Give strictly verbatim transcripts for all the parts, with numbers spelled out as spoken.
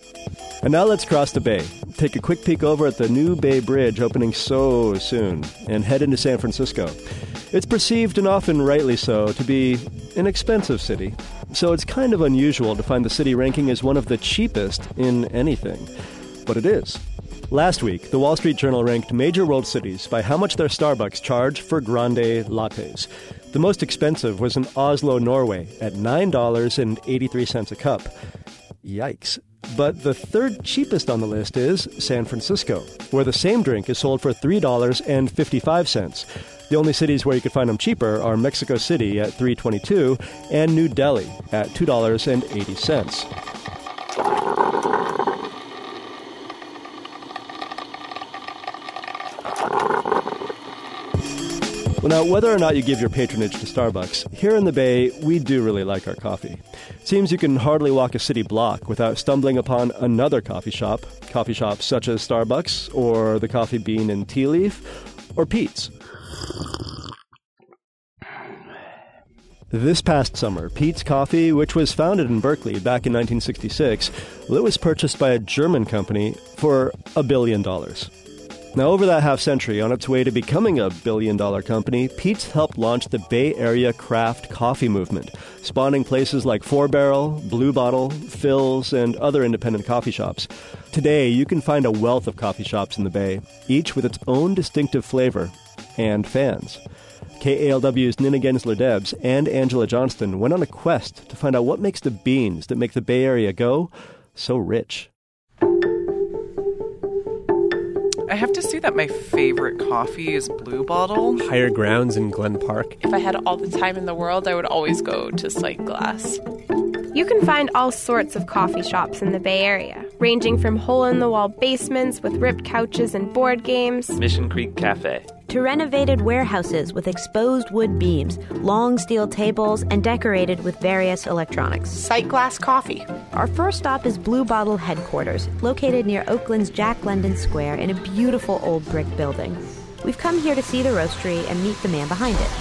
And now let's cross the bay, take a quick peek over at the new Bay Bridge opening so soon, and head into San Francisco. It's perceived, and often rightly so, to be an expensive city. So it's kind of unusual to find the city ranking as one of the cheapest in anything. But it is. Last week, the Wall Street Journal ranked major world cities by how much their Starbucks charge for grande lattes. The most expensive was in Oslo, Norway, at nine dollars and eighty-three cents a cup. Yikes. But the third cheapest on the list is San Francisco, where the same drink is sold for three dollars and fifty-five cents. The only cities where you could find them cheaper are Mexico City at three dollars and twenty-two cents and New Delhi at two dollars and eighty cents. Well, now, whether or not you give your patronage to Starbucks, here in the Bay, we do really like our coffee. It seems you can hardly walk a city block without stumbling upon another coffee shop, coffee shops such as Starbucks, or the Coffee Bean and Tea Leaf, or Pete's. This past summer, Pete's Coffee, which was founded in Berkeley back in nineteen sixty-six, well, it was purchased by a German company for a billion dollars. Now, over that half-century, on its way to becoming a billion-dollar company, Pete's helped launch the Bay Area craft coffee movement, spawning places like Four Barrel, Blue Bottle, Phil's, and other independent coffee shops. Today, you can find a wealth of coffee shops in the Bay, each with its own distinctive flavor and fans. K A L W's Nina Gensler-Debs and Angela Johnston went on a quest to find out what makes the beans that make the Bay Area go so rich. I have to say that my favorite coffee is Blue Bottle. Higher Grounds in Glen Park. If I had all the time in the world, I would always go to Sight Glass. You can find all sorts of coffee shops in the Bay Area, ranging from hole-in-the-wall basements with ripped couches and board games, Mission Creek Cafe, to renovated warehouses with exposed wood beams, long steel tables, and decorated with various electronics. Sight Glass Coffee. Our first stop is Blue Bottle headquarters, located near Oakland's Jack London Square in a beautiful old brick building. We've come here to see the roastery and meet the man behind it.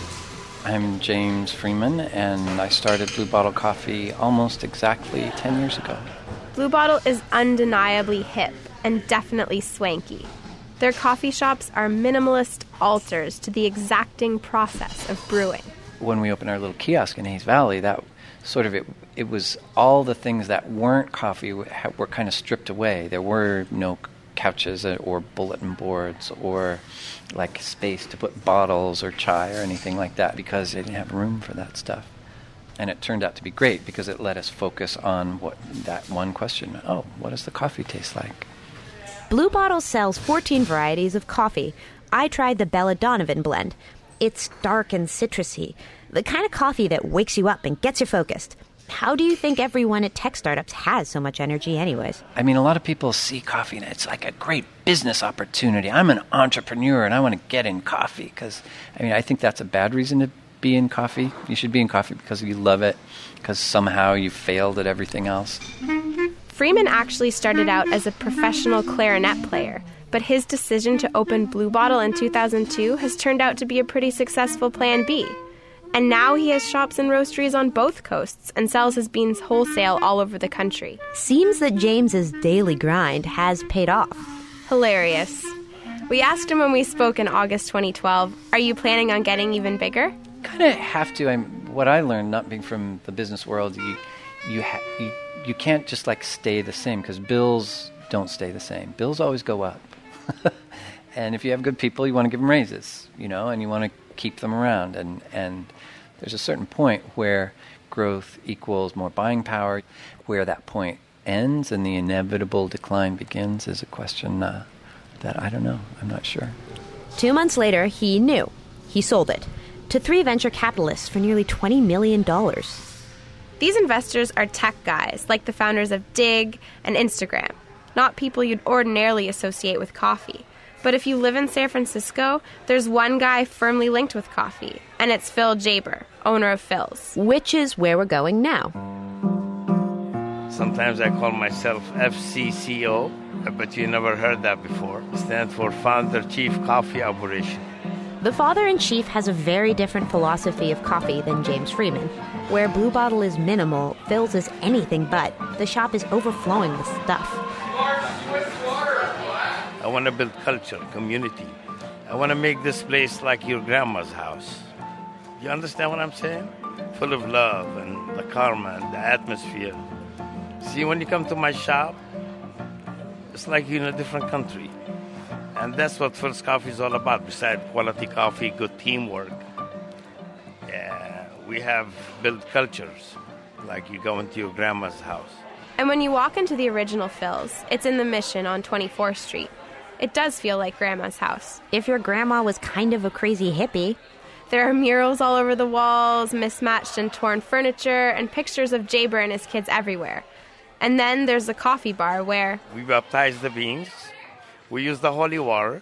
I'm James Freeman, and I started Blue Bottle Coffee almost exactly ten years ago. Blue Bottle is undeniably hip and definitely swanky. Their coffee shops are minimalist altars to the exacting process of brewing. When we opened our little kiosk in Hayes Valley, that sort of it, it was all the things that weren't coffee were kind of stripped away. There were no couches or bulletin boards or like space to put bottles or chai or anything like that because they didn't have room for that stuff. And it turned out to be great because it let us focus on what that one question. Oh, what does the coffee taste like? Blue Bottle sells fourteen varieties of coffee. I tried the Bella Donovan blend. It's dark and citrusy, the kind of coffee that wakes you up and gets you focused. How do you think everyone at tech startups has so much energy anyways? I mean, a lot of people see coffee and it's like a great business opportunity. I'm an entrepreneur and I want to get in coffee because, I mean, I think that's a bad reason to be in coffee. You should be in coffee because you love it, because somehow you failed at everything else. Freeman actually started out as a professional clarinet player, but his decision to open Blue Bottle in two thousand two has turned out to be a pretty successful plan B. And now he has shops and roasteries on both coasts and sells his beans wholesale all over the country. Seems that James's daily grind has paid off. Hilarious. We asked him when we spoke in August twenty twelve, are you planning on getting even bigger? Kind of have to. I'm, what I learned, not being from the business world, you you ha- you, you can't just like stay the same because bills don't stay the same. Bills always go up. And if you have good people, you want to give them raises, you know, and you want to keep them around. And, and there's a certain point where growth equals more buying power. Where that point ends and the inevitable decline begins is a question uh, that I don't know. I'm not sure. Two months later, he knew. He sold it to three venture capitalists for nearly twenty million dollars. These investors are tech guys, like the founders of Dig and Instagram, not people you'd ordinarily associate with coffee. But if you live in San Francisco, there's one guy firmly linked with coffee, and it's Phil Jaber, owner of Phil's. Which is where we're going now. Sometimes I call myself F C C O, but you never heard that before. It stands for Founder Chief Coffee Operation. The father-in-chief has a very different philosophy of coffee than James Freeman. Where Blue Bottle is minimal, Phil's is anything but. The shop is overflowing with stuff. I want to build culture, community. I want to make this place like your grandma's house. You understand what I'm saying? Full of love and the karma and the atmosphere. See, when you come to my shop, it's like you're in a different country. And that's what Phil's Coffee is all about, besides quality coffee, good teamwork. Yeah, we have built cultures, like you go into your grandma's house. And when you walk into the original Phil's, it's in the Mission on twenty-fourth street. It does feel like Grandma's house. If your grandma was kind of a crazy hippie. There are murals all over the walls, mismatched and torn furniture, and pictures of Jaber and his kids everywhere. And then there's the coffee bar where... We baptize the beans, we use the holy water,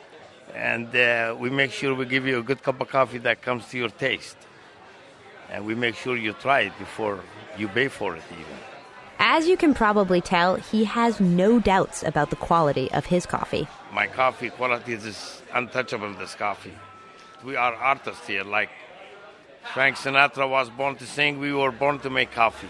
and uh, we make sure we give you a good cup of coffee that comes to your taste. And we make sure you try it before you pay for it even. As you can probably tell, he has no doubts about the quality of his coffee. My coffee quality is untouchable, this coffee. We are artists here. Like Frank Sinatra was born to sing, we were born to make coffee.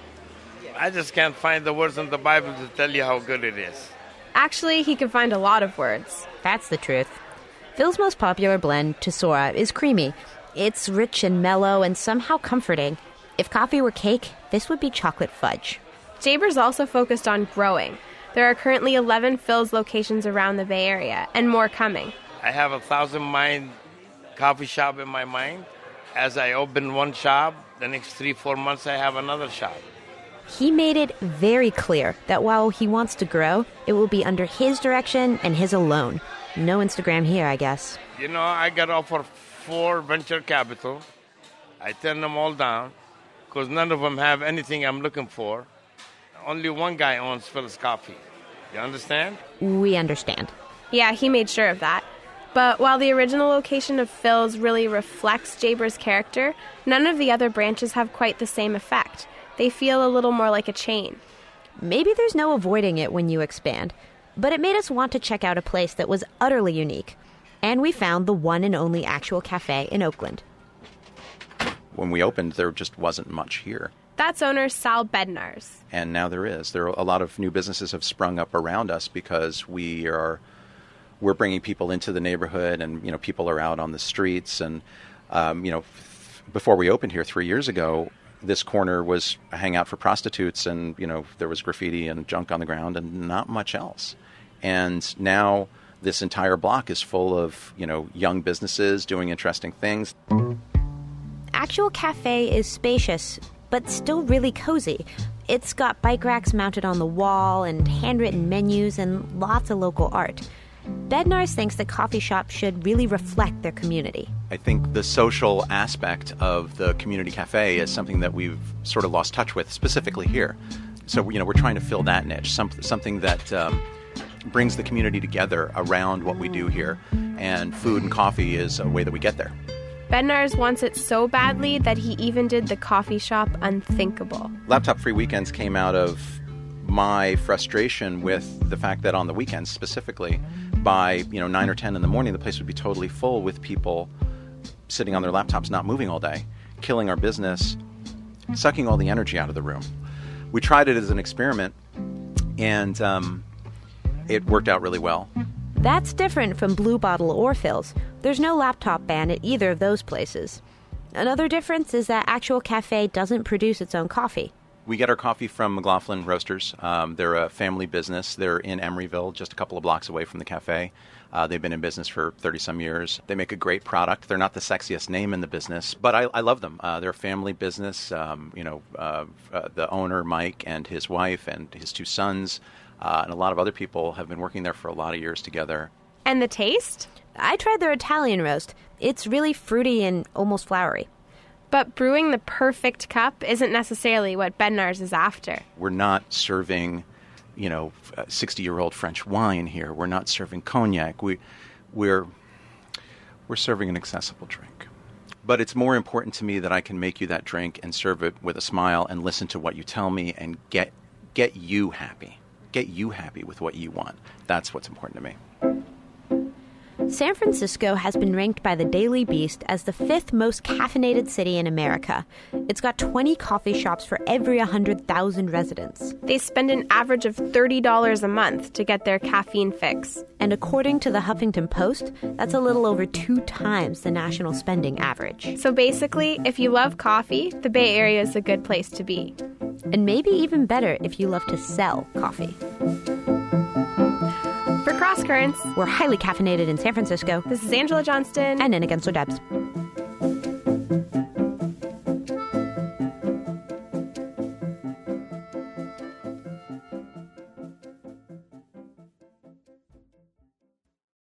I just can't find the words in the Bible to tell you how good it is. Actually, he can find a lot of words. That's the truth. Phil's most popular blend, Tesora, is creamy. It's rich and mellow and somehow comforting. If coffee were cake, this would be chocolate fudge. Jaber's also focused on growing. There are currently eleven Phil's locations around the Bay Area, and more coming. I have a thousand mind coffee shop in my mind. As I open one shop, the next three, four months I have another shop. He made it very clear that while he wants to grow, it will be under his direction and his alone. No Instagram here, I guess. You know, I got offered four venture capital. I turned them all down because none of them have anything I'm looking for. Only one guy owns Phil's Coffee. You understand? We understand. Yeah, he made sure of that. But while the original location of Phil's really reflects Jaber's character, none of the other branches have quite the same effect. They feel a little more like a chain. Maybe there's no avoiding it when you expand, but it made us want to check out a place that was utterly unique. And we found the one and only actual cafe in Oakland. When we opened, there just wasn't much here. That's owner Sal Bednarz. And now there is. There are a lot of new businesses have sprung up around us because we are we're bringing people into the neighborhood, and you know people are out on the streets. And um, you know, f- before we opened here three years ago, this corner was a hangout for prostitutes, and you know there was graffiti and junk on the ground, and not much else. And now this entire block is full of you know young businesses doing interesting things. Actual Cafe is spacious, but still really cozy. It's got bike racks mounted on the wall and handwritten menus and lots of local art. Bednarz thinks that coffee shops should really reflect their community. I think the social aspect of the community cafe is something that we've sort of lost touch with, specifically here. So, you know, we're trying to fill that niche, some, something that um, brings the community together around what we do here. And food and coffee is a way that we get there. Bednarz wants it so badly that he even did the coffee shop unthinkable. Laptop Free Weekends came out of my frustration with the fact that on the weekends specifically, by you know nine or ten in the morning, the place would be totally full with people sitting on their laptops, not moving all day, killing our business, sucking all the energy out of the room. We tried it as an experiment, and um, it worked out really well. That's different from Blue Bottle or Phil's. There's no laptop ban at either of those places. Another difference is that Actual Cafe doesn't produce its own coffee. We get our coffee from McLaughlin Roasters. Um, they're a family business. They're in Emeryville, just a couple of blocks away from the cafe. Uh, they've been in business for thirty-some years. They make a great product. They're not the sexiest name in the business, but I, I love them. Uh, they're a family business. Um, you know, uh, uh, the owner, Mike, and his wife and his two sons, uh, and a lot of other people have been working there for a lot of years together. And the taste? I tried their Italian roast. It's really fruity and almost flowery. But brewing the perfect cup isn't necessarily what Bednarz is after. We're not serving, you know, sixty-year-old French wine here. We're not serving cognac. We, we're, we're serving an accessible drink. But it's more important to me that I can make you that drink and serve it with a smile and listen to what you tell me and get, get you happy. Get you happy with what you want. That's what's important to me. San Francisco has been ranked by the Daily Beast as the fifth most caffeinated city in America. It's got twenty coffee shops for every one hundred thousand residents. They spend an average of thirty dollars a month to get their caffeine fix. And according to the Huffington Post, that's a little over two times the national spending average. So basically, if you love coffee, the Bay Area is a good place to be. And maybe even better if you love to sell coffee. For Cross Currents, we're highly caffeinated in San Francisco. This is Angela Johnston and Nina Gensler-Debs.